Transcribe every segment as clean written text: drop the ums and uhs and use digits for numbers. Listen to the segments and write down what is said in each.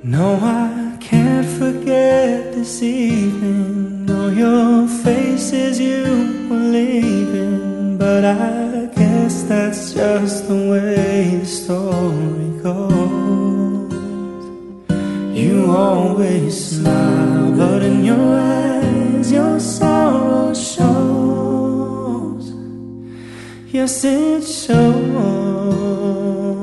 No, I can't forget this evening. No, your face as you were leaving, but I guess that's just the way the story goes. You always smile, but in your eyes your sorrow shows. Yes, it shows.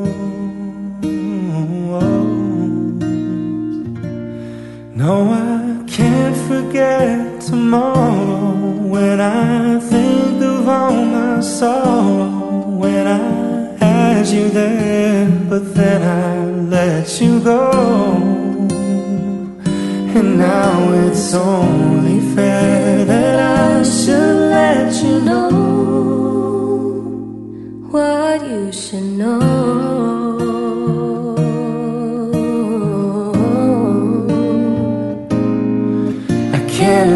No, I can't forget tomorrow when I think of all my sorrow. When I had you there, but then I let you go. And now it's only fair that I should let you know what you should know. I can't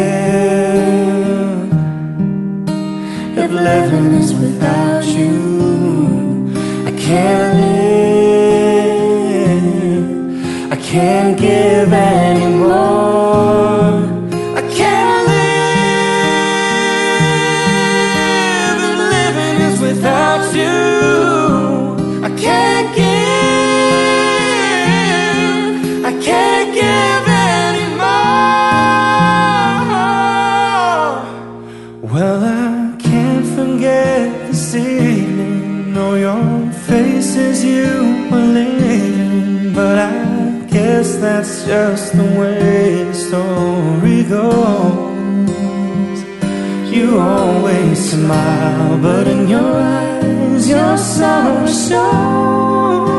live if living is without you. I can't live, I can't give anymore. I can't live if living is without you. I can't give, I can't give anymore. Well, I can't forget this evening. No, your face as you were leaving, but I guess that's just the way the story goes. You always smile, but in your eyes your sorrow shows.